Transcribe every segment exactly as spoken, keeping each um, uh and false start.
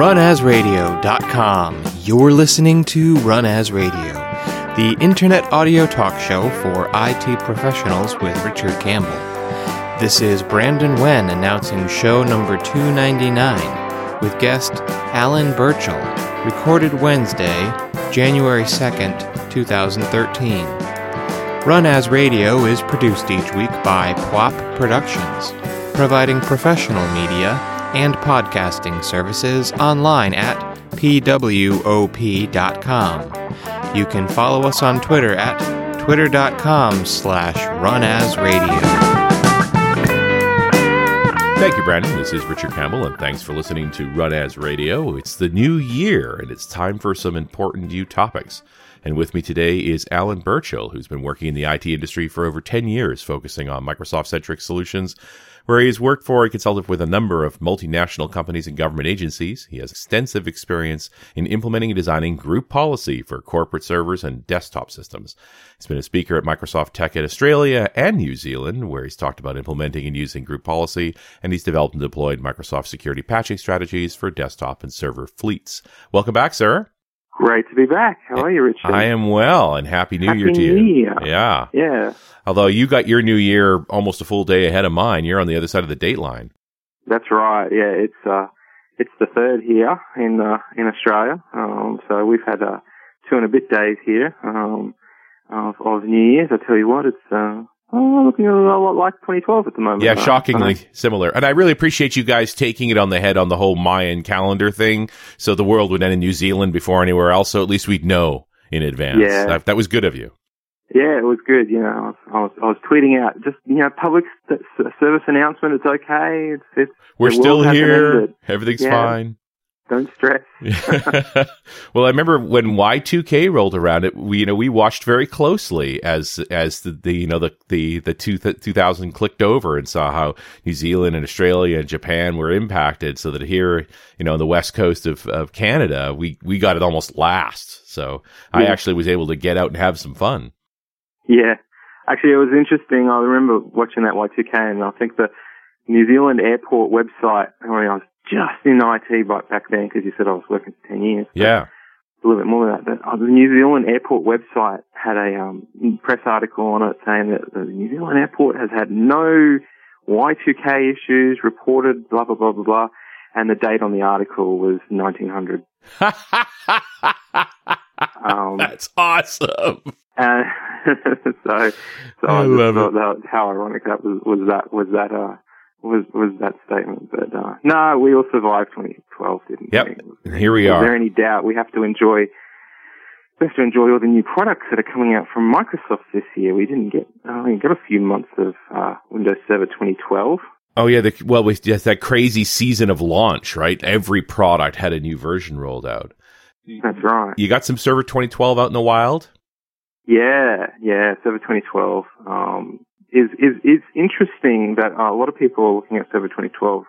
run as radio dot com. You're listening to Run As Radio, the internet audio talk show for I T professionals with Richard Campbell. This is Brandon Wen announcing show number two ninety-nine with guest Alan Burchell, recorded Wednesday, January second, twenty thirteen. Run As Radio is produced each week by P W A P Productions, providing professional media and podcasting services online at P W O P dot com. You can follow us on Twitter at twitter.com slash runasradio. Thank you, Brandon. This is Richard Campbell, and thanks for listening to Run As Radio. It's the new year, and it's time for some important new topics. And with me today is Alan Burchell, who's been working in the I T industry for over ten years, focusing on Microsoft-centric solutions, where he has worked for and consulted with a number of multinational companies and government agencies. He has extensive experience in implementing and designing group policy for corporate servers and desktop systems. He's been a speaker at Microsoft Tech in Australia and New Zealand, where he's talked about implementing and using group policy, and he's developed and deployed Microsoft security patching strategies for desktop and server fleets. Welcome back, sir. Great to be back. How are you, Richard? I am well, and Happy New Happy Year to you. New Year. Yeah. Yeah. Although you got your New Year almost a full day ahead of mine. You're on the other side of the date line. That's right. Yeah, it's uh, it's the third here in uh, in Australia. Um, so we've had uh, two and a bit days here um, of, of New Year's. I tell you what, it's uh, oh, looking a lot like twenty twelve at the moment. Yeah, uh, shockingly uh, similar. And I really appreciate you guys taking it on the head on the whole Mayan calendar thing. So the world would end in New Zealand before anywhere else. So at least we'd know in advance. Yeah. That, that was good of you. Yeah, it was good. You know, I was, I was, I was tweeting out just, you know, public st- service announcement. It's okay. It's, it's We're still here. Ended. Everything's yeah. fine. Don't stress. Well, I remember when Y two K rolled around, it we you know we watched very closely as as the, the you know the the the two, two thousand clicked over and saw how New Zealand and Australia and Japan were impacted. So that here, you know, on the west coast of, of Canada, we we got it almost last. So yeah. I actually was able to get out and have some fun. Yeah, actually, it was interesting. I remember watching that Y two K, and I think the New Zealand airport website. I mean, I was just in I T back then because you said I was working for ten years. Yeah. A little bit more than that. But the New Zealand airport website had a um, press article on it saying that the New Zealand airport has had no Y two K issues reported, blah, blah, blah, blah, blah. And the date on the article was nineteen hundred. um, That's awesome. And so, so I, I just love thought it. that how ironic that was, was that, was that, uh, was, was that statement. But, uh, no, we all survived twenty twelve, didn't Yep. we? And here we Is are. there any doubt we have to enjoy, we have to enjoy all the new products that are coming out from Microsoft this year. We didn't get, uh, we got a few months of, uh, Windows Server twenty twelve. Oh, yeah. The, well, we just that crazy season of launch, right? Every product had a new version rolled out. That's right. You got some Server twenty twelve out in the wild? Yeah, yeah, Server twenty twelve um, is is is interesting that uh, a lot of people are looking at Server twenty twelve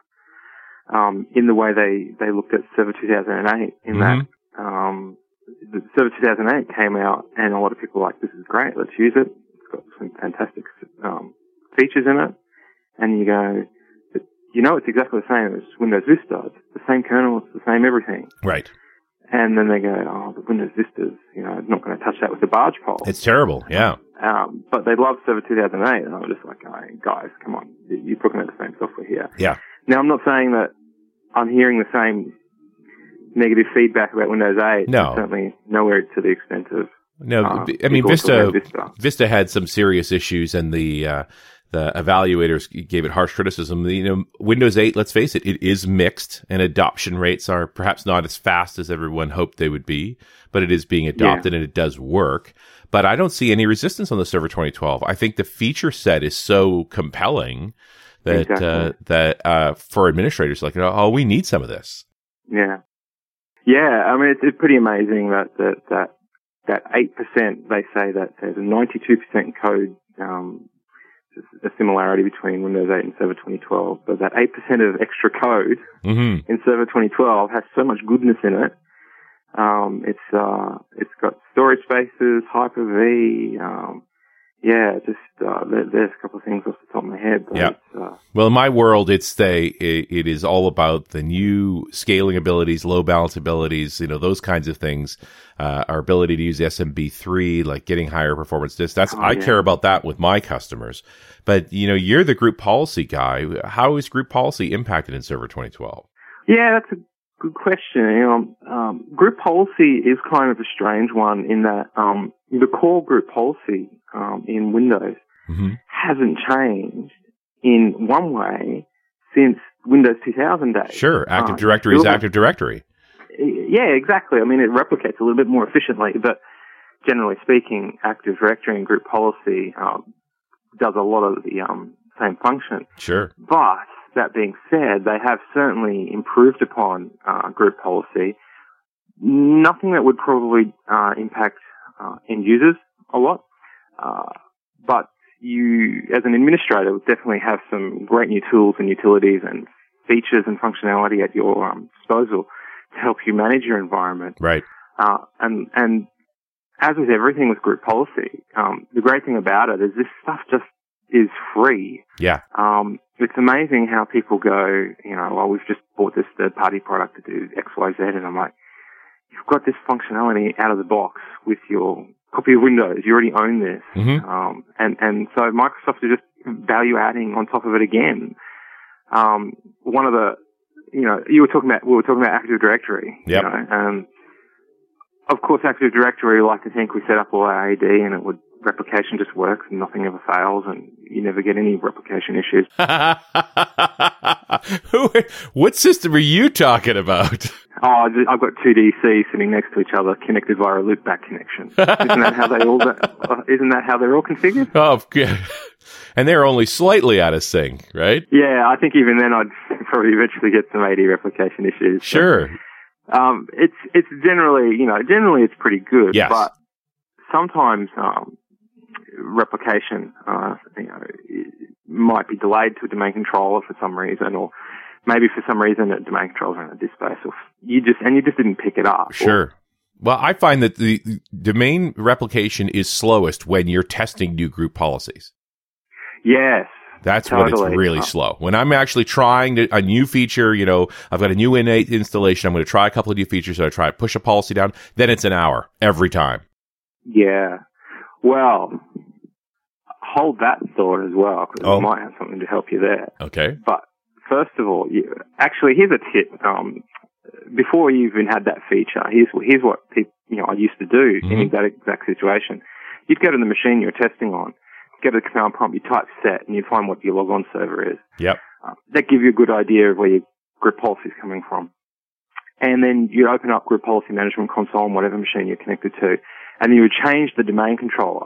um, in the way they, they looked at Server two thousand eight. In Mm-hmm. that, um, the Server two thousand eight came out, and a lot of people were like, "This is great, let's use it. It's got some fantastic um, features in it." And you go, but you know, it's exactly the same as Windows Vista. It's the same kernel, it's the same everything. Right. And then they go, oh, the Windows Vistas, you know, I'm not going to touch that with a barge pole. It's terrible, yeah. Um, but they love Server two thousand eight, and I was just like, oh, guys, come on, you're looking at the same software here. Yeah. Now, I'm not saying that I'm hearing the same negative feedback about Windows eight. No. It's certainly nowhere to the extent of... No, uh, I mean, people Vista, talking about Vista. Vista had some serious issues, and the uh, the evaluators gave it harsh criticism. You know, Windows eight, let's face it, it is mixed, and adoption rates are perhaps not as fast as everyone hoped they would be, but it is being adopted, yeah. and it does work. But I don't see any resistance on the Server twenty twelve. I think the feature set is so compelling that exactly. uh, that uh, for administrators, like, oh, we need some of this. Yeah, yeah. I mean, it's, it's pretty amazing that that that that eight percent. They say that there's a ninety-two percent code. Um, a similarity between Windows eight and Server twenty twelve, but that eight percent of extra code mm-hmm. in Server twenty twelve has so much goodness in it. Um, it's uh, it's got storage spaces, Hyper-V. Um, yeah, just uh, there, there's a couple of things off the top of my head. Yeah. Uh, Well, in my world, it's the it, it is all about the new scaling abilities, low balance abilities, you know, those kinds of things. Uh, our ability to use S M B three, like getting higher performance disks. That's Oh, I yeah. care about that with my customers. But you know, you're the group policy guy. How is group policy impacted in Server twenty twelve? Yeah, that's a good question. You know, um, group policy is kind of a strange one in that um, the core group policy um, in Windows Mm-hmm. hasn't changed in one way since Windows two thousand days. Sure, Active Uh, Directory is still- Active Directory. Yeah, exactly. I mean, it replicates a little bit more efficiently, but generally speaking, Active Directory and group policy um, does a lot of the um, same function. Sure. But that being said, they have certainly improved upon uh, group policy. Nothing that would probably uh, impact uh, end users a lot, uh, but you, as an administrator, would definitely have some great new tools and utilities and features and functionality at your um, disposal to help you manage your environment. Right. Uh, and and as with everything with group policy, um, the great thing about it is this stuff just is free. Yeah. Um, it's amazing how people go, you know, well, we've just bought this third-party product to do X, Y, Z, and I'm like, you've got this functionality out of the box with your copy of Windows. You already own this. Mm-hmm. Um, and, and so Microsoft is just value adding on top of it again. Um, one of the, you know, you were talking about, we were talking about Active Directory. Yep. You know, um, of course, Active Directory, we like to think we set up all our A D and it would, replication just works and nothing ever fails and you never get any replication issues. Who? What system are you talking about? Oh, I've got two D Cs sitting next to each other, connected via a loopback connection. Isn't that how they all? Isn't that how they're all configured? Oh, good. And they're only slightly out of sync, right? Yeah, I think even then I'd probably eventually get some A D replication issues. Sure. But, um, it's it's generally, you know, generally it's pretty good. Yes. But sometimes um, replication, uh, you know, might be delayed to a domain controller for some reason, or maybe for some reason a domain controller in a disk space, or you just and you just didn't pick it up. Sure. Or, Well, I find that the domain replication is slowest when you're testing new group policies. yes. That's when Totally. it's really Oh. slow. When I'm actually trying to, a new feature, you know, I've got a new in installation, I'm going to try a couple of new features, so I try to push a policy down, then it's an hour every time. Yeah. Well, hold that thought as well, because Oh. it might have something to help you there. Okay. But first of all, you, actually, here's a tip. Um, before you even had that feature, here's here's what people, you know I used to do Mhm. in that exact situation. You'd go to the machine you're testing on, go to the command prompt, you type set, and you find what your logon server is. Yep. Uh, that gives you a good idea of where your group policy is coming from. And then you open up Group Policy Management Console on whatever machine you're connected to, and then you would change the domain controller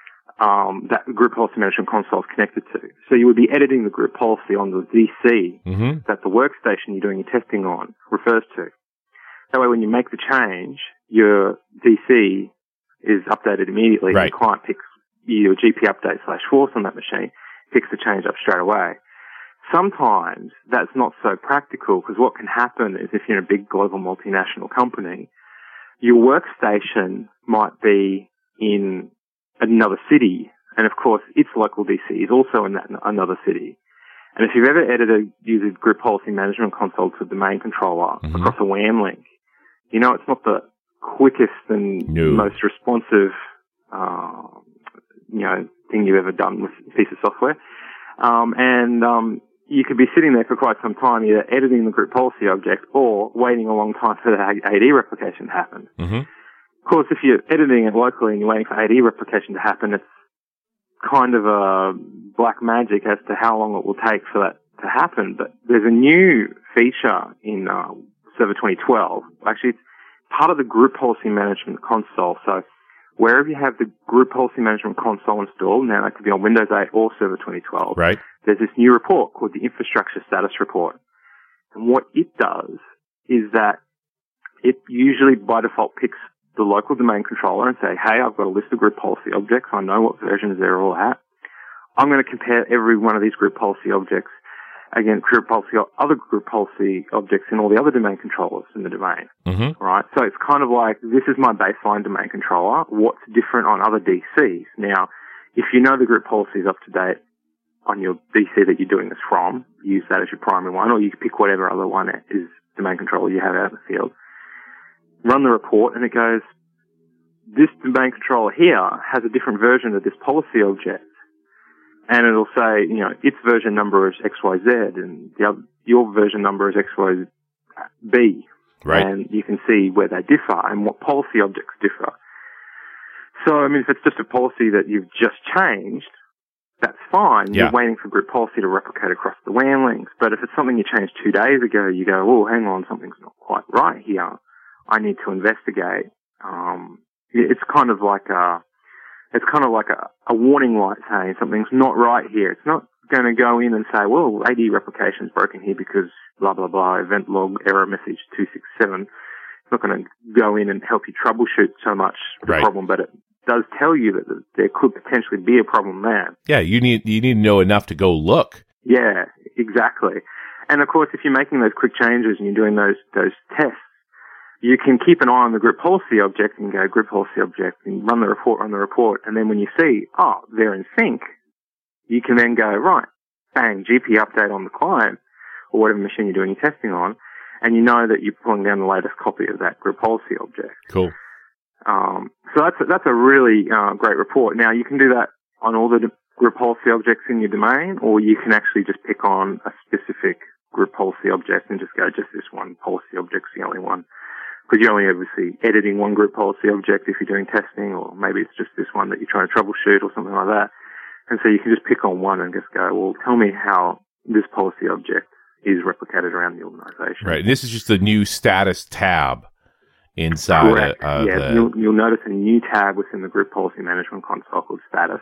um, that the Group Policy Management Console is connected to. So you would be editing the group policy on the D C Mm-hmm. that the workstation you're doing your testing on refers to. That way when you make the change, your D C is updated immediately. Right. And the client picks your G P update slash force on that machine, picks the change up straight away. Sometimes that's not so practical, because what can happen is if you're in a big global multinational company, your workstation might be in another city, and of course its local D C is also in that another city. And if you've ever edited using Group Policy Management Console to the domain controller Mhm. across a W A M link, you know it's not the quickest and No. most responsive, uh, you know, thing you've ever done with a piece of software. Um, and um, you could be sitting there for quite some time, either editing the group policy object or waiting a long time for the A D replication to happen. Mm-hmm. Of course, if you're editing it locally and you're waiting for A D replication to happen, it's kind of a black magic as to how long it will take for that to happen. But there's a new feature in uh, Server twenty twelve. Actually, it's part of the Group Policy Management Console. So wherever you have the Group Policy Management Console installed, now that could be on Windows eight or Server twenty twelve, Right. there's this new report called the Infrastructure Status Report. And what it does is that it usually by default picks the local domain controller and say, hey, I've got a list of group policy objects. I know what versions they're all at. I'm going to compare every one of these group policy objects against group policy, other group policy objects in all the other domain controllers in the domain. Mm-hmm. Right? So it's kind of like, this is my baseline domain controller. What's different on other D Cs? Now, if you know the group policy is up to date on your D C that you're doing this from, use that as your primary one, or you can pick whatever other one is domain controller you have out in the field. Run the report, and it goes, this domain controller here has a different version of this policy object. And it'll say, you know, its version number is X Y Z, and the other, your version number is X Y B. Right. And you can see where they differ and what policy objects differ. So, I mean, if it's just a policy that you've just changed, that's fine. Yeah. You're waiting for group policy to replicate across the W A N links. But if it's something you changed two days ago, you go, oh, hang on, something's not quite right here. I need to investigate. Um, it's kind of like a, it's kind of like a, a warning light saying something's not right here. It's not going to go in and say, well, A D replication's broken here because blah, blah, blah, event log error message two six seven. It's not going to go in and help you troubleshoot so much the Right. problem, but it does tell you that there could potentially be a problem there. Yeah, you need you need to know enough to go look. Yeah, exactly. And of course, if you're making those quick changes and you're doing those those tests, you can keep an eye on the group policy object and go group policy object and run the report, run the report. And then when you see, oh, they're in sync, you can then go, right, bang, G P update on the client or whatever machine you're doing your testing on. And you know that you're pulling down the latest copy of that group policy object. Cool. Um, so that's a, that's a really uh, great report. Now, you can do that on all the d- group policy objects in your domain, or you can actually just pick on a specific group policy object and just go, just this one policy object's the only one. Because you're only obviously editing one group policy object if you're doing testing, or maybe it's just this one that you're trying to troubleshoot or something like that. And so you can just pick on one and just go, well, tell me how this policy object is replicated around the organization. Right. And this is just the new status tab inside Correct. of yeah, the... you'll, you'll notice a new tab within the group policy management console called status.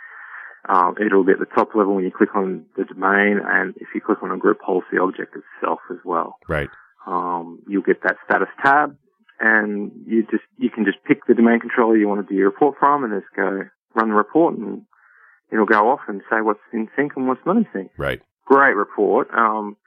Um, it'll be at the top level when you click on the domain, and if you click on a group policy object itself as well. Right. Um, you'll get that status tab, and you just you can just pick the domain controller you want to do your report from, and just go run the report, and it'll go off and say what's in sync and what's not in sync. Right. Great report. Um,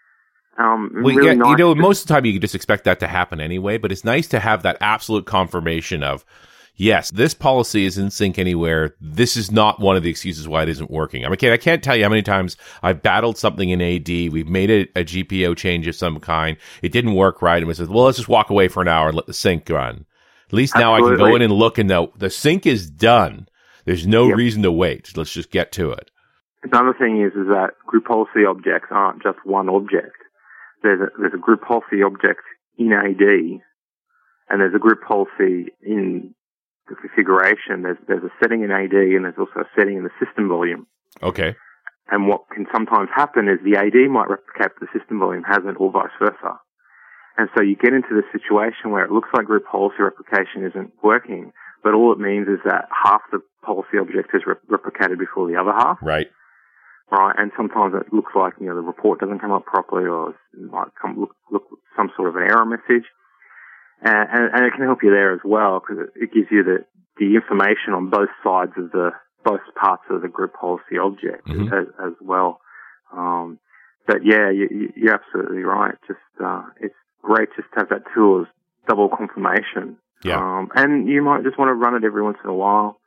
um, Well, really yeah, nice you know, to- most of the time you can just expect that to happen anyway, but it's nice to have that absolute confirmation of, yes, this policy is in sync anywhere. This is not one of the excuses why it isn't working. I mean, okay, I can't tell you how many times I've battled something in A D. We've made a, a G P O change of some kind. It didn't work right. And we said, well, let's just walk away for an hour and let the sync run. At least now I can go Absolutely. in and look and know the sync is done. There's no Yep. reason to wait. Let's just get to it. Another thing is, is that group policy objects aren't just one object. There's a, there's a group policy object in A D, and there's a group policy in the configuration. There's, there's a setting in A D, and there's also a setting in the system volume. Okay. And what can sometimes happen is the A D might replicate, but the system volume hasn't, or vice versa. And so you get into this situation where it looks like group policy replication isn't working, but all it means is that half the policy object is rep- replicated before the other half. Right. Right, and sometimes it looks like, you know, the report doesn't come up properly, or it might come look, look some sort of an error message. And, and, and it can help you there as well, because it, it gives you the, the information on both sides of the, both parts of the group policy object Mhm. as, as well. Um, but yeah, you, you, you're absolutely right. Just, uh, it's great just to have that tool as double confirmation. Yeah. Um, and you might just want to run it every once in a while.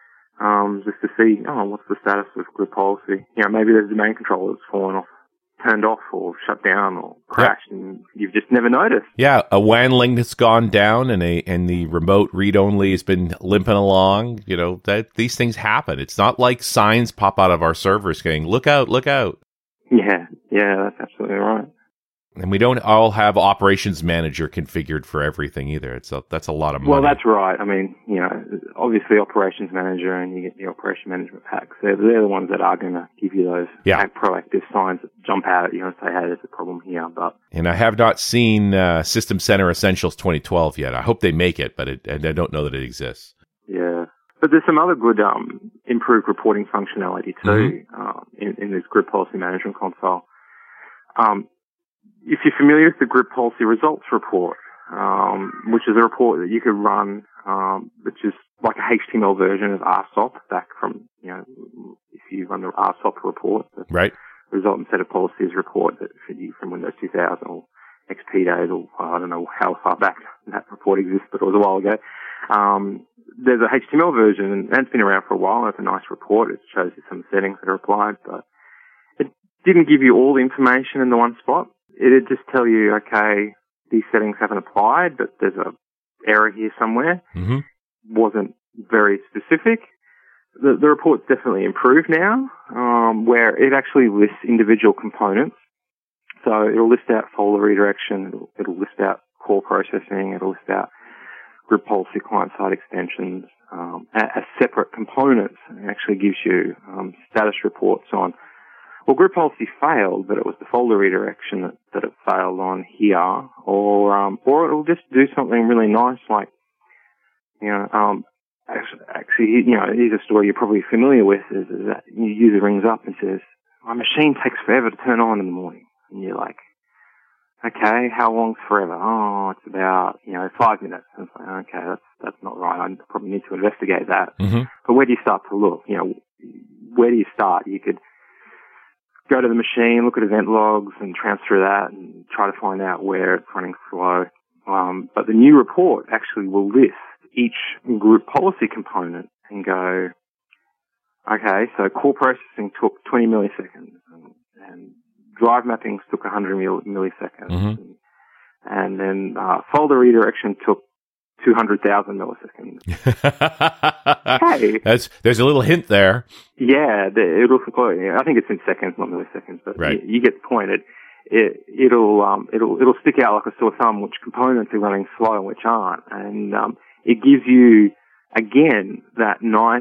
Um, just to see, oh, what's the status of group policy? You know, maybe the domain controller has fallen off, turned off, or shut down, or crashed, and you've just never noticed. Yeah, a W A N link that's gone down, and a and the remote read only has been limping along. You know that these things happen. It's not like signs pop out of our servers saying "Look out, look out." Yeah, yeah, that's absolutely right. And we don't all have operations manager configured for everything either. It's a, that's a lot of money. Well, that's right. I mean, you know, obviously operations manager and you get the operation management packs. They're, they're the ones that are going to give you those Yeah. proactive signs that jump out at you and say, hey, there's a problem here. But And I have not seen uh, System Center Essentials twenty twelve yet. I hope they make it, but it, and I don't know that it exists. yeah. But there's some other good um, improved reporting functionality too Mm-hmm. uh, in, in this group policy management console. Um, if you're familiar with the group policy results report, um, which is a report that you could run, um, which is like a H T M L version of R S O P back from, you know, if you run the R S O P report, the Right. result and set of policies report that for you from Windows two thousand or X P days, or I don't know how far back that report exists, but it was a while ago. Um, there's a H T M L version, and it's been around for a while, and it's a nice report. It shows you some settings that are applied, but it didn't give you all the information in the one spot. It'd just tell you, okay, these settings haven't applied, but there's a error here somewhere. Mm-hmm. Wasn't very specific. The, the report's definitely improved now, um, where it actually lists individual components. So it'll list out folder redirection, it'll, it'll list out core processing, it'll list out group policy client-side extensions um, as, as separate components. It actually gives you um, status reports on, well, group policy failed, but it was the folder redirection that, that it failed on here, or um, or it'll just do something really nice, like, you know, um, actually, actually, you know, here's a story you're probably familiar with, is, is that your user rings up and says, my machine takes forever to turn on in the morning. And you're like, okay, how long's forever? Oh, it's about, you know, five minutes. And it's like, okay, that's, that's not right. I probably need to investigate that. Mm-hmm. But where do you start to look? You know, where do you start? You could go to the machine, look at event logs and transfer that and try to find out where it's running slow. Um, but the new report actually will list each group policy component and go, okay, so core processing took twenty milliseconds and, and drive mappings took one hundred milliseconds. Mm-hmm. And, and then uh, folder redirection took two hundred thousand milliseconds. Hey. That's, there's a little hint there. Yeah, the, it'll, I think it's in seconds, not milliseconds, but right. you, you get the point. It, it, it'll, um, it'll, it'll stick out like a sore thumb which components are running slow and which aren't. And, um, it gives you, again, that nice,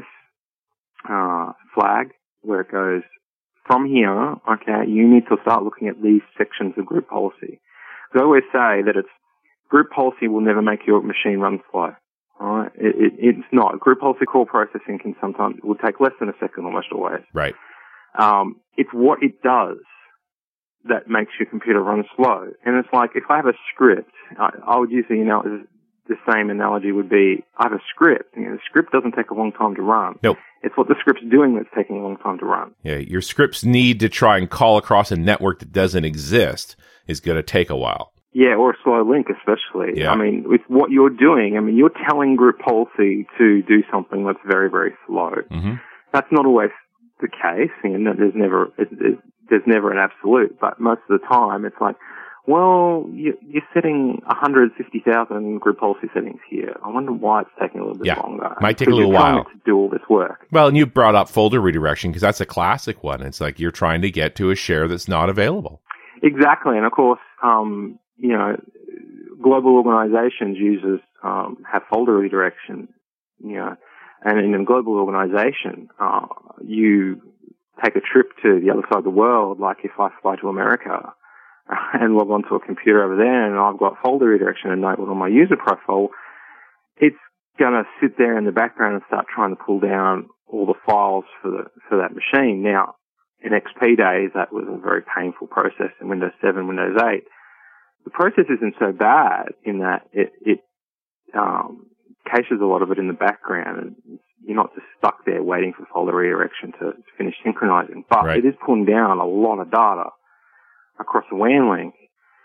uh, flag where it goes, from here, okay, you need to start looking at these sections of group policy. Because I always say that it's, group policy will never make your machine run slow. Alright? It, it, it's not. Group policy core processing can sometimes, it will take less than a second almost always. Right. Um, it's what it does that makes your computer run slow. And it's like, if I have a script, I, I would use the, you know, the same analogy would be, I have a script, and the script doesn't take a long time to run. Nope. It's what the script's doing that's taking a long time to run. Yeah, your scripts need to try and call across a network that doesn't exist is going to take a while. Yeah, or a slow link especially. Yeah. I mean, with what you're doing, I mean, you're telling group policy to do something that's very, very slow. Mm-hmm. That's not always the case, and there's never, there's, there's never an absolute, but most of the time it's like, well, you, you're setting one hundred fifty thousand group policy settings here. I wonder why it's taking a little bit yeah. longer. Might take a little while to do all this work. Well, and you brought up folder redirection because that's a classic one. It's like you're trying to get to a share that's not available. Exactly, and of course, um, you know, global organizations users um, have folder redirection, you know, and in a global organization, uh, you take a trip to the other side of the world, like if I fly to America and log onto a computer over there and I've got folder redirection enabled on my user profile, it's going to sit there in the background and start trying to pull down all the files for the, for that machine. Now, in X P days, that was a very painful process. In Windows seven, Windows eight, the process isn't so bad in that it, it um, caches a lot of it in the background, and you're not just stuck there waiting for folder redirection to, to finish synchronizing. But right. It is pulling down a lot of data across the W A N link.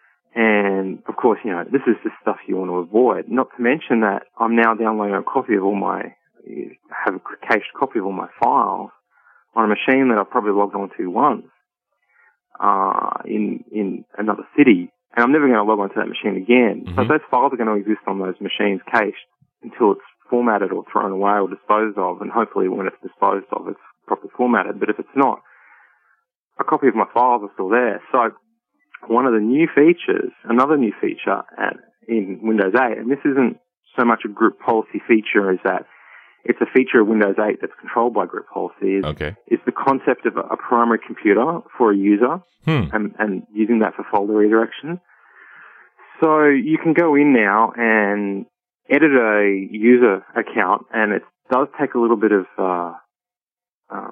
And, of course, you know, this is the stuff you want to avoid. Not to mention that I'm now downloading a copy of all my, have a cached copy of all my files on a machine that I've probably logged onto once, uh, in, in another city. And I'm never going to log onto that machine again. Mm-hmm. But those files are going to exist on those machines cached until it's formatted or thrown away or disposed of. And hopefully when it's disposed of, it's properly formatted. But if it's not, a copy of my files are still there. So one of the new features, another new feature at, in Windows eight, and this isn't so much a group policy feature, is that it's a feature of Windows eight that's controlled by group policy, is, okay. is the concept of a, a primary computer for a user hmm. and, and using that for folder redirection. So you can go in now and edit a user account, and it does take a little bit of uh, uh,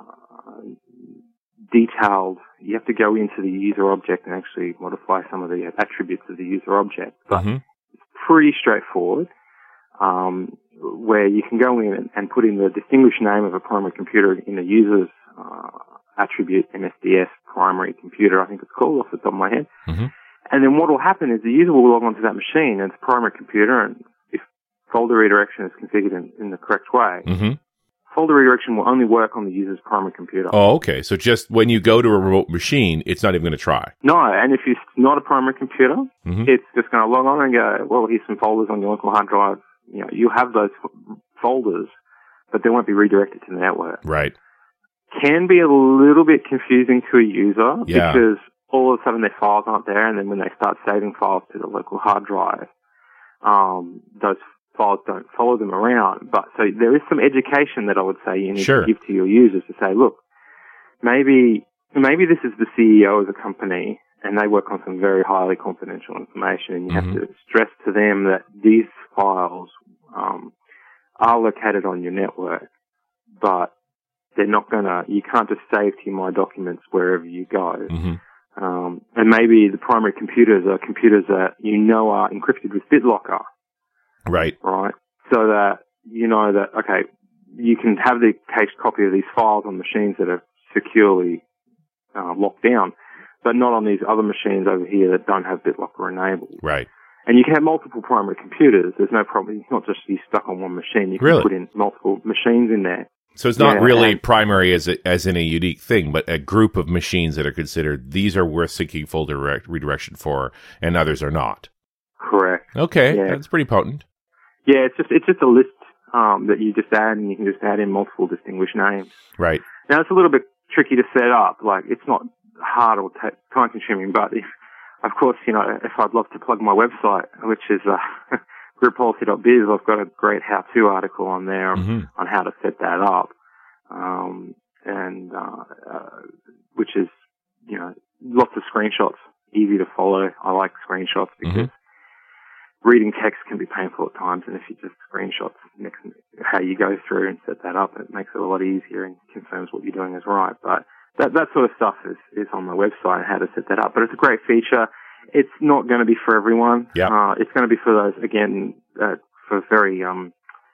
detailed. You have to go into the user object and actually modify some of the attributes of the user object. But mm-hmm. it's pretty straightforward, um, where you can go in and, and put in the distinguished name of a primary computer in the user's uh, attribute, M S D S primary computer, I think it's called off the top of my head. Mm-hmm. And then what will happen is the user will log onto that machine and it's a primary computer, and if folder redirection is configured in, in the correct way, Mm-hmm. folder redirection will only work on the user's primary computer. Oh, okay. So just when you go to a remote machine, it's not even going to try. No, and if it's not a primary computer, Mm-hmm. it's just going to log on and go, well, here's some folders on your local hard drive. You know, you have those f- folders, but they won't be redirected to the network. Right. Can be a little bit confusing to a user Yeah. because all of a sudden their files aren't there, and then when they start saving files to the local hard drive, um, those files don't follow them around. But so there is some education that I would say you need Sure. to give to your users to say, look, maybe maybe this is the C E O of the company, and they work on some very highly confidential information, and you Mhm. have to stress to them that these files um, are located on your network, but they're not gonna. You can't just save to my documents wherever you go. Mm-hmm. Um, and maybe the primary computers are computers that you know are encrypted with BitLocker, Right. right? So that you know that, okay, you can have the cached copy of these files on machines that are securely uh, locked down, but not on these other machines over here that don't have BitLocker enabled. Right. And you can have multiple primary computers. There's no problem. It's not just you stuck on one machine. You can Really? put in multiple machines in there. So it's not Yeah, really and- primary as a, as in a unique thing, but a group of machines that are considered these are worth seeking folder direct, redirection for, and others are not. Correct. Okay, Yeah. that's pretty potent. Yeah, it's just it's just a list um, that you just add, and you can just add in multiple distinguished names. Right. Now it's a little bit tricky to set up. Like it's not hard or ta- time consuming, but if, of course, you know, if I'd love to plug my website, which is uh, group policy dot biz, I've got a great how-to article on there Mhm. on how to set that up, um, and uh, uh, which is, you know, lots of screenshots, easy to follow. I like screenshots because Mhm. reading text can be painful at times, and if you just screenshots next how you go through and set that up, it makes it a lot easier and confirms what you're doing is right. But that that sort of stuff is, is on my website, how to set that up. But it's a great feature. It's not going to be for everyone. Yeah. Uh, it's going to be for those, again, uh, for very, um,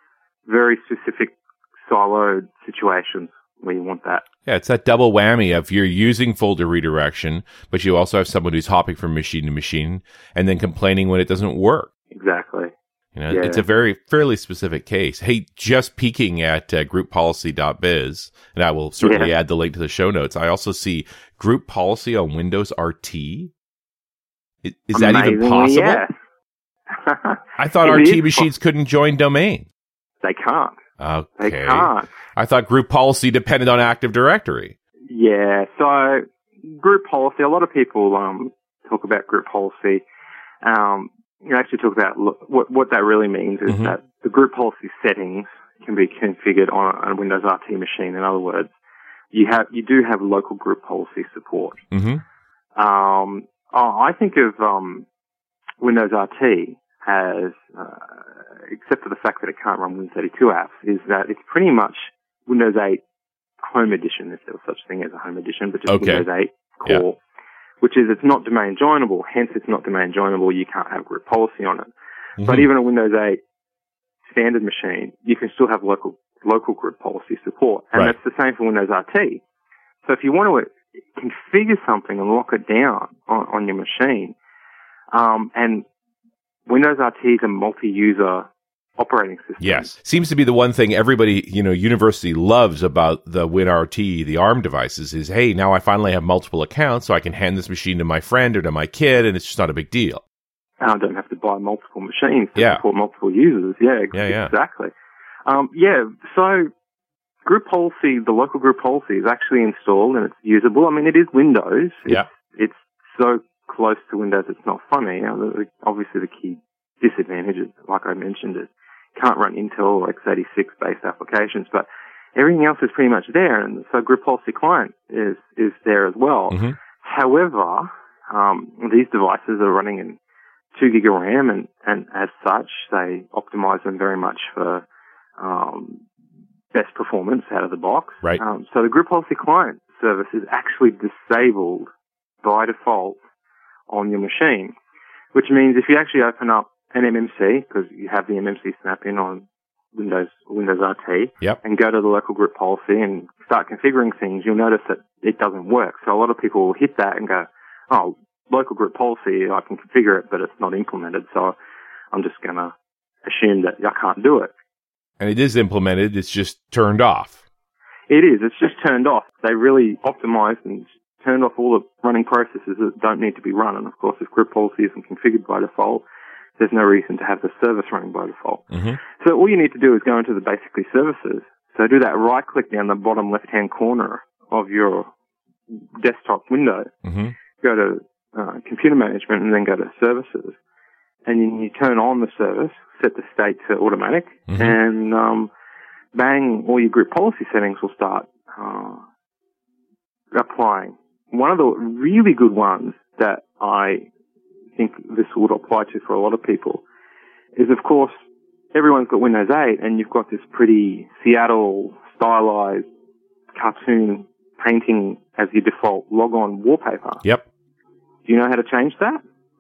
very specific siloed situations where you want that. Yeah, it's that double whammy of you're using folder redirection, but you also have someone who's hopping from machine to machine and then complaining when it doesn't work. Exactly. You know, Yeah. it's a very fairly specific case. Hey, just peeking at uh, group policy dot biz, and I will certainly Yeah. add the link to the show notes. I also see group policy on Windows R T. Is, is that even Amazingly, possible? yes. I thought It R T is machines couldn't join domain. They can't. Okay. They can't. I thought group policy depended on Active Directory. Yeah, so group policy, a lot of people um, talk about group policy. Um, you actually talk about lo- what, what that really means is Mhm. that the group policy settings can be configured on a, on a Windows R T machine. In other words, you have you do have local group policy support. Mm-hmm. Um, oh, I think of um, Windows R T as, uh, except for the fact that it can't run Win thirty-two apps, is that it's pretty much Windows eight Home Edition, if there was such a thing as a Home Edition, but just Okay. Windows eight core, which is it's not domain joinable. Hence, it's not domain joinable. You can't have group policy on it. Mhm. But even a Windows eight standard machine, you can still have local local group policy support, and Right. that's the same for Windows R T. So if you want to configure something and lock it down on, on your machine, um, and Windows R T is a multi-user operating system. Yes. Seems to be the one thing everybody, you know, university loves about the WinRT, the ARM devices, is, hey, now I finally have multiple accounts, so I can hand this machine to my friend or to my kid, and it's just not a big deal. I don't have to buy multiple machines to Yeah. support multiple users. Yeah, ex- Yeah, yeah. exactly. Um, yeah, so group policy, the local group policy is actually installed and it's usable. I mean, it is Windows. It's, Yeah. It's so close to Windows, it's not funny. You know, the, obviously, the key disadvantages, like I mentioned, is can't run Intel or x eighty-six based applications, but everything else is pretty much there. And so group policy client is, is there as well. Mm-hmm. However, um, these devices are running in two gig of RAM, and, and as such, they optimize them very much for um, best performance out of the box. Right. Um, so the group policy client service is actually disabled by default on your machine, which means if you actually open up an M M C, because you have the M M C snap-in on Windows Windows R T, Yep. and go to the local group policy and start configuring things, you'll notice that it doesn't work. So a lot of people will hit that and go, oh, local group policy, I can configure it, but it's not implemented, so I'm just going to assume that I can't do it. And it is implemented, it's just turned off. It is. It's just turned off. They really optimized and turned off all the running processes that don't need to be run. And of course, if group policy isn't configured by default, there's no reason to have the service running by default. Mm-hmm. So all you need to do is go into the basically services. So do that right click down the bottom left hand corner of your desktop window. Mm-hmm. Go to uh, computer management and then go to services. And then you turn on the service, set the state to automatic, mm-hmm. and um, bang, all your group policy settings will start uh, applying. One of the really good ones that I think this would apply to for a lot of people is, of course, everyone's got Windows eight, and you've got this pretty Seattle stylized cartoon painting as your default logon wallpaper. Yep. Do you know how to change that?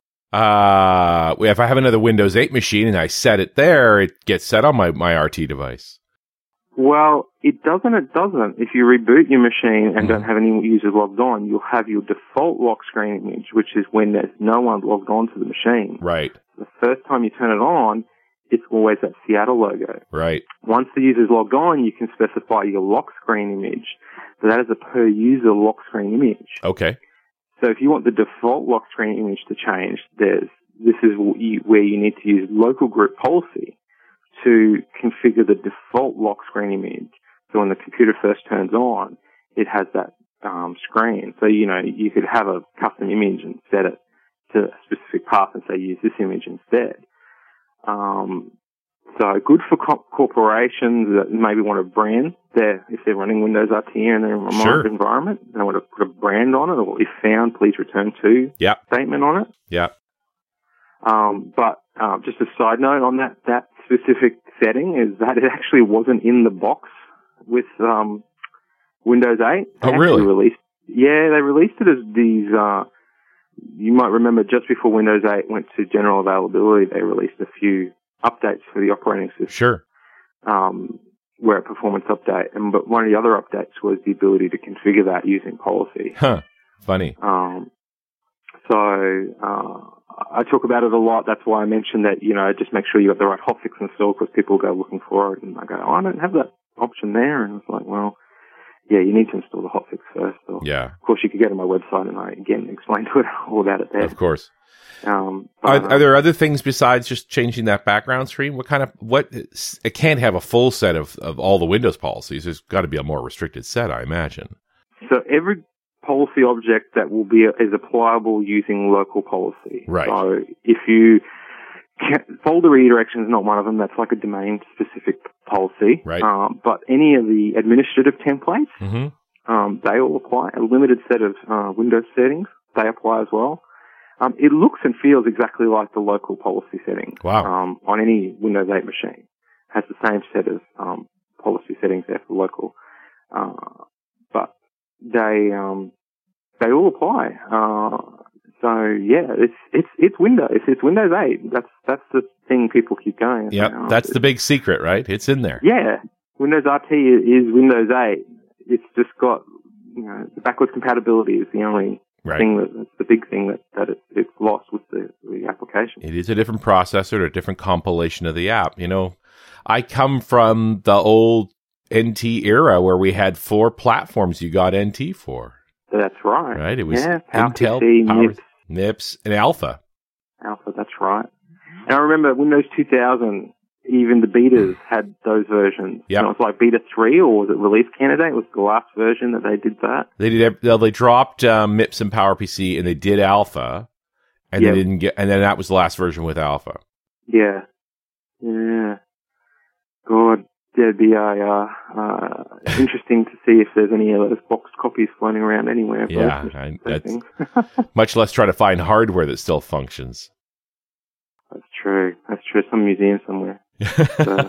Uh, if I have another Windows eight machine and I set it there, it gets set on my, my R T device. Well, it doesn't, it doesn't. If you reboot your machine and mm-hmm. don't have any users logged on, you'll have your default lock screen image, which is when there's no one logged on to the machine. Right. The first time you turn it on, it's always that Seattle logo. Right. Once the user's logged on, you can specify your lock screen image. So that is a per user lock screen image. Okay. So if you want the default lock screen image to change, there's, this is where you need to use local group policy to configure the default lock screen image. So when the computer first turns on, it has that um, screen. So, you know, you could have a custom image and set it to a specific path and say use this image instead. Um, so good for co- corporations that maybe want to brand their, if they're running Windows R T in a remote sure. environment, they want to put a brand on it, or if found, please return to yep. statement on it. Yeah. Um, but uh, just a side note on that, that specific setting is that it actually wasn't in the box with um, Windows eight. They oh, really? Released, yeah, they released it as these, uh, you might remember just before Windows eight went to general availability, they released a few updates for the operating system. Sure. Um, where a performance update. And but one of the other updates was the ability to configure that using policy. Huh. Funny. Um, so uh, I talk about it a lot. That's why I mentioned that, you know, just make sure you got the right hotfix installed, because people go looking for it and I go, oh, I don't have that option there. And it's like, well, yeah, you need to install the hotfix first. Or, yeah. Of course, you could go to my website and I, again, explain to it all about it there. Of course. Um, are, but, are there other things besides just changing that background screen? What kind of, what, it can't have a full set of, of all the Windows policies. There's got to be a more restricted set, I imagine. So every policy object that will be, is applicable using local policy. Right. So if you, can, folder redirection is not one of them. That's like a domain specific policy. Right. Um, but any of the administrative templates, mm-hmm. um, they all apply. A limited set of uh, Windows settings, they apply as well. Um, it looks and feels exactly like the local policy settings. Wow. Um, on any Windows eight machine. Has the same set of um, policy settings there for local. Uh, but they um, they all apply. Uh, so yeah, it's it's it's Windows. It's, it's Windows eight. That's that's the thing people keep going. Yep, oh, that's the big secret, right? It's in there. Yeah, Windows R T is Windows eight. It's just got, you know, the backwards compatibility is the only right. thing that, that's the big thing that, that it, it's lost with the, the application. It is a different processor, a different compilation of the app. You know, I come from the old N T era where we had four platforms you got N T for. That's right. Right? It was yeah, Intel, PowerPC, Power, MIPS. MIPS, and Alpha. Alpha, that's right. And I remember Windows two thousand, even the betas had those versions. Yeah. It was like Beta three, or was it Release Candidate? It was the last version that they did that. They did. They dropped um, MIPS and PowerPC, and they did Alpha, and yep. they didn't get. And then that was the last version with Alpha. Yeah, yeah. God, it'd be uh, uh, uh, interesting to see if there's any of those boxed copies floating around anywhere. Of yeah, those, I, those that's much less try to find hardware that still functions. That's true. That's true. Some museum somewhere. So,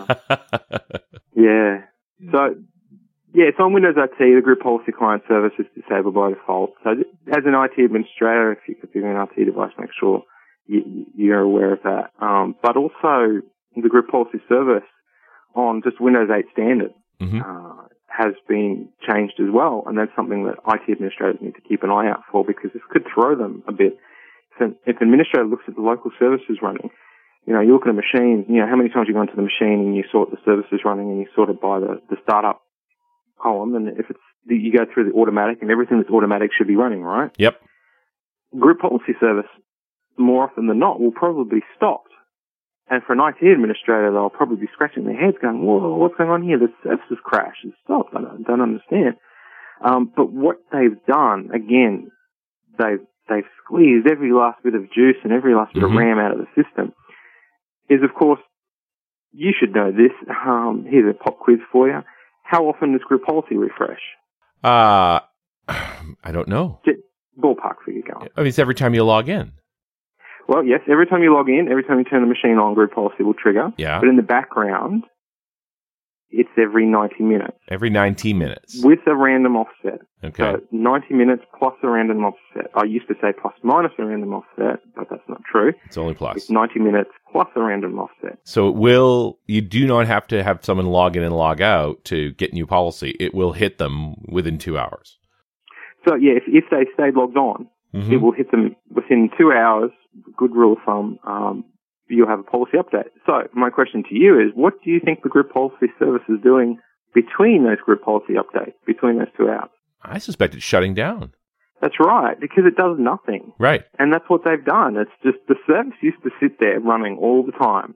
yeah. So, yeah, so on Windows R T, the group policy client service is disabled by default. So as an I T administrator, if you're configuring an R T device, make sure you, you're aware of that. Um, but also the group policy service on just Windows eight standard mm-hmm. uh, has been changed as well. And that's something that I T administrators need to keep an eye out for, because this could throw them a bit. So if an administrator looks at the local services running, You know, you look at a machine, you know, how many times you go into the machine and you sort the services running and you sort it by the, the startup column, and if it's, the, you go through the automatic, and everything that's automatic should be running, right? Yep. Group policy service, more often than not, will probably be stopped. And for an I T administrator, they'll probably be scratching their heads going, whoa, what's going on here? The service has crashed. It's stopped. I don't, don't understand. Um, but what they've done, again, they've, they've squeezed every last bit of juice and every last bit mm-hmm. of RAM out of the system, is, of course, you should know this. Um, here's a pop quiz for you. How often does group policy refresh? Uh, I don't know. Just ballpark figure going. I mean, it's every time you log in. Well, yes, every time you log in, every time you turn the machine on, group policy will trigger. Yeah. But in the background, it's every ninety minutes. Every ninety minutes. With a random offset. Okay. So ninety minutes plus a random offset. I used to say plus minus a random offset, but that's not true. It's only plus. It's ninety minutes plus a random offset. So it will, you do not have to have someone log in and log out to get new policy. It will hit them within two hours. So yeah, if, if they stayed logged on, mm-hmm. it will hit them within two hours. Good rule of thumb. Um, you'll have a policy update. So my question to you is, what do you think the group policy service is doing between those group policy updates, between those two hours? I suspect it's shutting down. That's right, because it does nothing. Right. And that's what they've done. It's just the service used to sit there running all the time.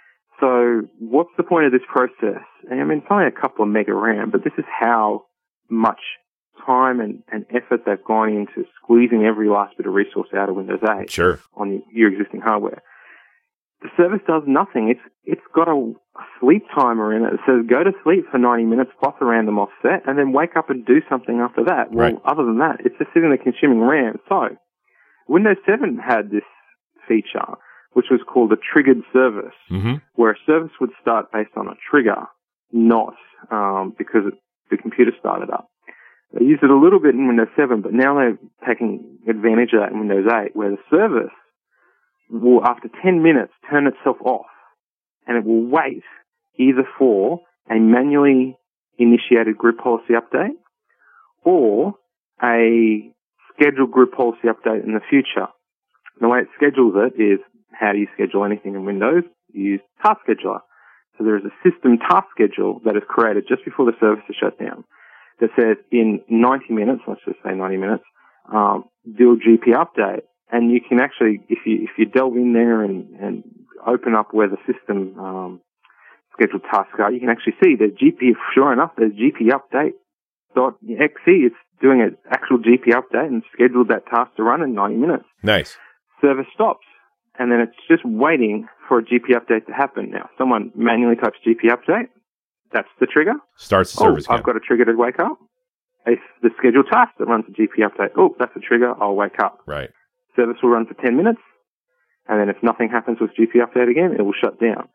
So what's the point of this process? I mean, it's only a couple of mega RAM, but this is how much time and, and effort they've gone into squeezing every last bit of resource out of Windows eight sure. on your existing hardware. The service does nothing. It's it's got a, a sleep timer in it that says go to sleep for ninety minutes plus a random offset, and then wake up and do something after that. Well, right. Other than that, it's just sitting there consuming RAM. So Windows seven had this feature, which was called a triggered service, mm-hmm. where a service would start based on a trigger, not um, because it, the computer started up. They used it a little bit in Windows seven, but now they're taking advantage of that in Windows eight, where the service will, after ten minutes, turn itself off, and it will wait either for a manually initiated group policy update or a scheduled group policy update in the future. The way it schedules it is, how do you schedule anything in Windows? You use Task Scheduler. So there is a system task schedule that is created just before the service is shut down that says in ninety minutes, let's just say ninety minutes, um, do a G P update. And you can actually, if you if you delve in there and, and open up where the system um, scheduled tasks are, you can actually see there's G P, sure enough, there's G P update dot X E. It's doing an actual G P update and scheduled that task to run in ninety minutes. Nice. Service stops. And then it's just waiting for a G P update to happen. Now, someone manually types G P update. That's the trigger. Starts the service. Oh, I've got a trigger to wake up. If the scheduled task that runs a G P update, oh, that's a trigger, I'll wake up. Right. Service will run for ten minutes. And then if nothing happens with G P update again, it will shut down.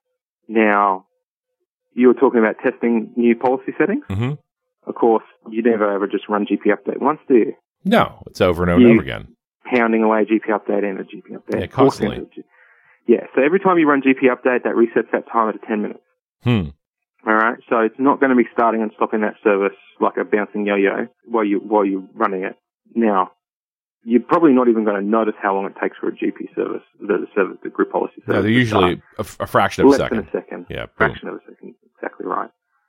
Now, you were talking about testing new policy settings. Mm-hmm. Of course, you never ever just run G P update once, do you? No, it's over and over you, and over again. Pounding away G P update and a G P update. Yeah, constantly. Yeah, so every time you run G P update, that resets that timer to ten minutes. Hmm. All right, so it's not going to be starting and stopping that service like a bouncing yo-yo while you while you're running it. Now, you're probably not even going to notice how long it takes for a G P service, the service, the group policy service. No, they're usually a, a fraction of Less a second. Less than a second. Yeah, boom. Fraction of a second. Exactly right.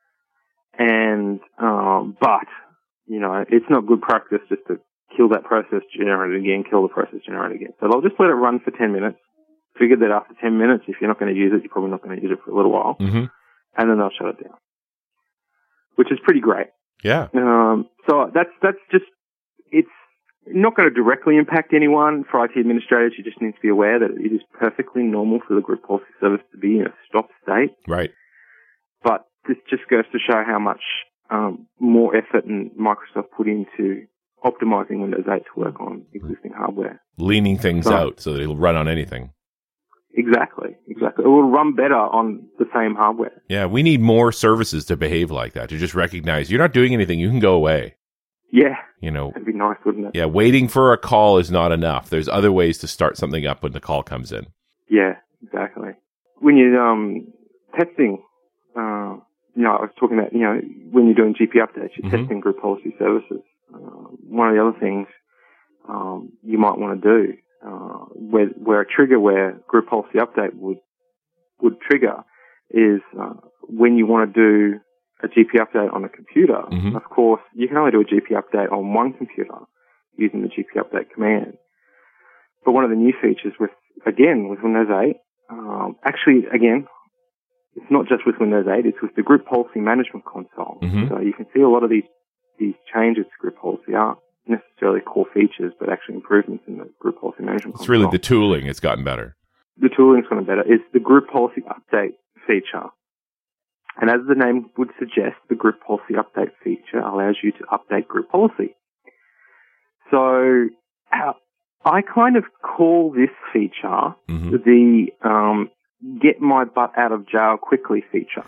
And um, but you know, it's not good practice just to kill that process, generate it again, kill the process, generate it again. So they'll just let it run for ten minutes. Figure that after ten minutes, if you're not going to use it, you're probably not going to use it for a little while. Mm-hmm. And then they'll shut it down, which is pretty great. Yeah. Um, so that's that's just, it's not going to directly impact anyone. For I T administrators, you just need to be aware that it is perfectly normal for the group policy service to be in a stop state. Right. But this just goes to show how much um, more effort and Microsoft put into optimizing Windows eight to work on existing hardware. Leaning things so, out so that it'll run on anything. Exactly, exactly. It will run better on the same hardware. Yeah, we need more services to behave like that, to just recognize you're not doing anything, you can go away. Yeah. You know, that'd be nice, wouldn't it? Yeah, waiting for a call is not enough. There's other ways to start something up when the call comes in. Yeah, exactly. When you're um, testing, uh, you know, I was talking about, you know, when you're doing G P updates, you're mm-hmm. testing group policy services. Uh, one of the other things um, you might want to do, uh, where, where a trigger where group policy update would would trigger is uh, when you want to do a G P update on a computer. Mm-hmm. Of course, you can only do a G P update on one computer using the G P update command. But one of the new features with, again, with Windows eight, um, actually, again, it's not just with Windows eight, it's with the group policy management console. Mm-hmm. So you can see a lot of these, these changes to group policy aren't necessarily core features, but actually improvements in the group policy management It's console. really the tooling. It's gotten better. The tooling's gotten better. It's the group policy update feature. And as the name would suggest, the group policy update feature allows you to update group policy. So uh, I kind of call this feature Mm-hmm. the um, get my butt out of jail quickly feature.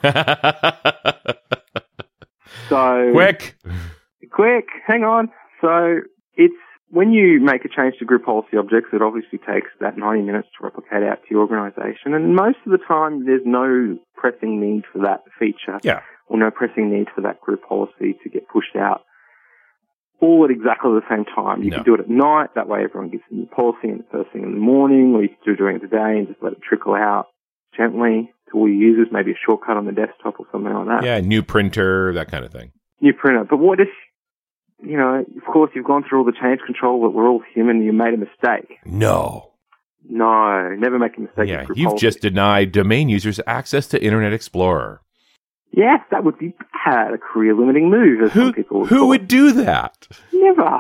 So Quick! quick, hang on. So it's when you make a change to group policy objects, it obviously takes that ninety minutes to replicate out to your organization. And most of the time, there's no pressing need for that feature Yeah. or no pressing need for that group policy to get pushed out all at exactly the same time. You No. can do it at night. That way everyone gets the new policy in the first thing in the morning, or you can do it during the day and just let it trickle out gently to all your users, maybe a shortcut on the desktop or something like that. Yeah, new printer, that kind of thing. New printer. But what if, you know, of course you've gone through all the change control, but we're all human and you made a mistake. No. No, never make a mistake. Yeah, with group you've policy. just denied domain users access to Internet Explorer. Yes, that would be bad. A career-limiting move, as Who, some people would who call would it. do that? Never.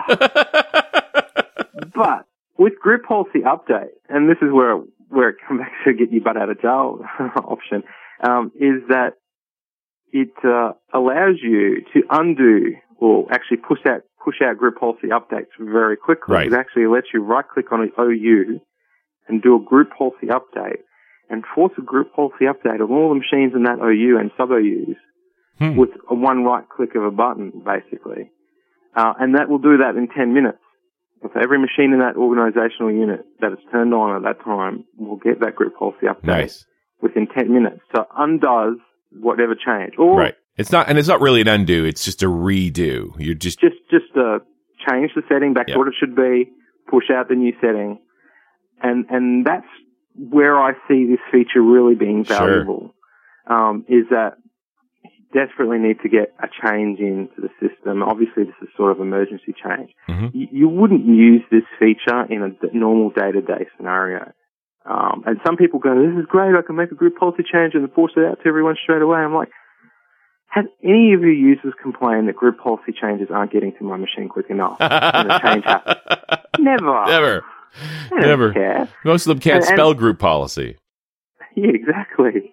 But with group policy update, and this is where where it comes back to get your butt out of jail option, um, is that it uh, allows you to undo or actually push out push out group policy updates very quickly. Right. It actually lets you right click on an O U and do a group policy update and force a group policy update of all the machines in that O U and sub-O Us Hmm. with a one right click of a button, basically. Uh, and that will do that in ten minutes. So every machine in that organizational unit that is turned on at that time will get that group policy update Nice. within ten minutes. So undoes whatever change. Or Right. It's not, and it's not really an undo. It's just a redo. You're just, just, just uh, change the setting back Yep. to what it should be, push out the new setting. And, and that's where I see this feature really being Sure. valuable, um, is that desperately need to get a change into the system. Obviously, this is sort of emergency change. Mhm. You, you wouldn't use this feature in a d- normal day-to-day scenario. Um, and some people go, this is great, I can make a group policy change and force it out to everyone straight away. I'm like, has any of your users complained that group policy changes aren't getting to my machine quick enough when a change happens? Never. Never. They don't Never. care. Most of them can't And- and- spell group policy. Yeah, exactly.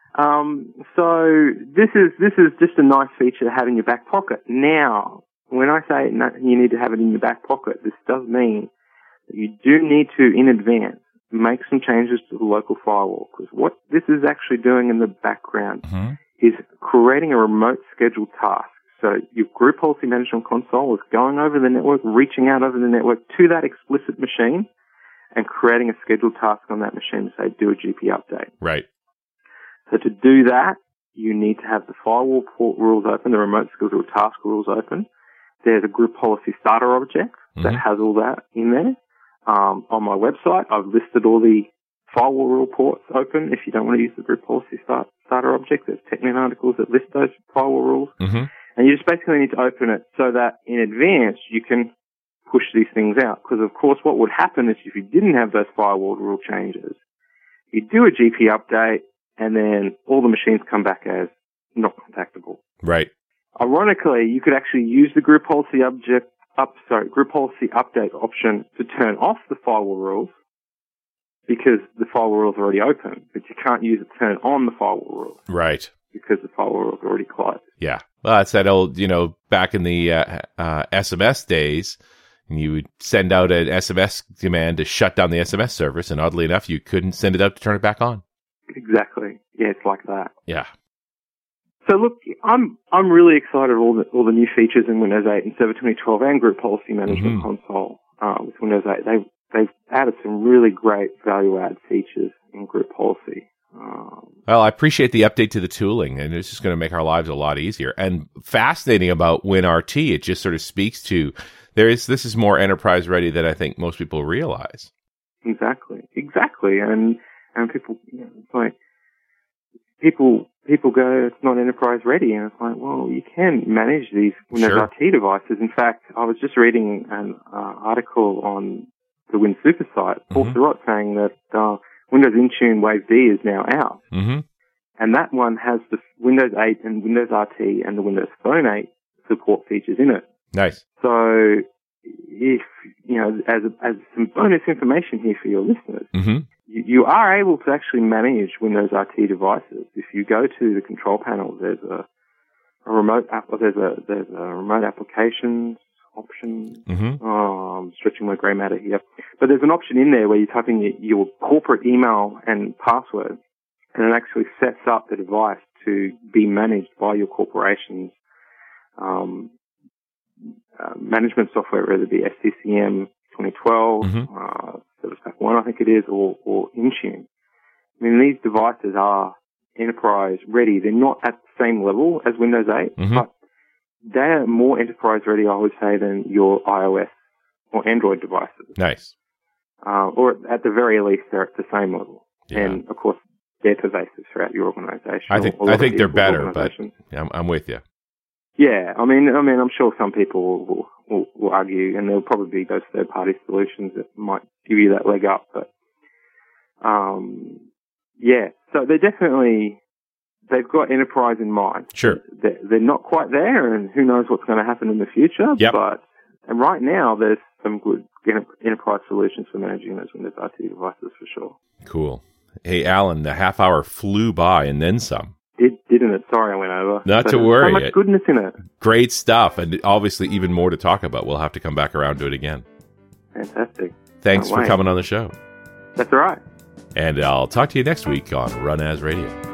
Um, so this is this is just a nice feature to have in your back pocket. Now, when I say no, you need to have it in your back pocket, this does mean that you do need to, in advance, make some changes to the local firewall, because what this is actually doing in the background Mhm. is creating a remote scheduled task. So your group policy management console is going over the network, reaching out over the network to that explicit machine, and creating a scheduled task on that machine to say, do a G P update. Right. So to do that, you need to have the firewall port rules open, the remote scheduled task rules open. There's a group policy starter object that Mhm. has all that in there. Um, on my website, I've listed all the firewall rule ports open. If you don't want to use the group policy start, starter object, there's Technion articles that list those firewall rules. Mhm. And you just basically need to open it so that in advance you can push these things out. Because, of course, what would happen is if you didn't have those firewall rule changes, you do a G P update, and then all the machines come back as not contactable. Right. Ironically, you could actually use the group policy object up, sorry, group policy update option to turn off the firewall rules because the firewall rules are already open, but you can't use it to turn on the firewall rules Right. because the firewall rules are already closed. Yeah. Well, that's that old, you know, back in the uh, uh, S M S days, you would send out an S M S command to shut down the S M S service, and oddly enough, you couldn't send it out to turn it back on. Exactly. Yeah, it's like that. Yeah. So look, I'm I'm really excited all the all the new features in Windows eight and Server twenty twelve and Group Policy Management Mhm. Console uh, with Windows eight. They they've added some really great value add features in Group Policy. Um, Well, I appreciate the update to the tooling, and it's just going to make our lives a lot easier. And fascinating about WinRT, it just sort of speaks to there is this is more enterprise ready than I think most people realize. exactly, exactly. And and people, you know, it's like people people go, it's not enterprise ready, and it's like, well, you can manage these Windows Sure. R T devices. In fact, I was just reading an uh, article on the WinSuper site, Paul Mhm. Surratt, saying that uh, Windows Intune Wave D is now out. Mm-hmm. And that one has the Windows eight and Windows R T and the Windows Phone eight support features in it. Nice. So if, you know, as, as some bonus information here for your listeners, Mm-hmm. you, you are able to actually manage Windows R T devices. If you go to the control panel, there's a, a remote app, there's a, there's a remote applications option. Mm-hmm. Oh, I'm stretching my grey matter here. But there's an option in there where you type in your, your corporate email and password, and it actually sets up the device to be managed by your corporation's um, uh, management software, whether it be S C C M twenty twelve, Mm-hmm. uh, Service Pack one, I think it is, or, or Intune. I mean, these devices are enterprise ready. They're not at the same level as Windows eight, Mm-hmm. but they're more enterprise ready, I would say, than your iOS or Android devices. Nice. Uh, or at the very least, they're at the same level. Yeah. And of course, they're pervasive throughout your organization. I think A lot I of think they're people's better, but organizations. I'm, I'm with you. Yeah, I mean, I mean, I'm sure some people will, will, will argue, and there'll probably be those third-party solutions that might give you that leg up. But um, yeah, so they're definitely they've got enterprise in mind. Sure. They're, they're not quite there, and who knows what's going to happen in the future. Yep. But and right now, there's some good enterprise solutions for managing those Windows R T devices for sure. Cool. Hey, Alan, the half hour flew by and then some. Did, didn't it? Sorry, I went over. Not But to there's worry. So much goodness in it. Great stuff, and obviously even more to talk about. We'll have to come back around to it again. Fantastic. Thanks Can't for wait. coming on the show. That's all right. And I'll talk to you next week on Run As Radio.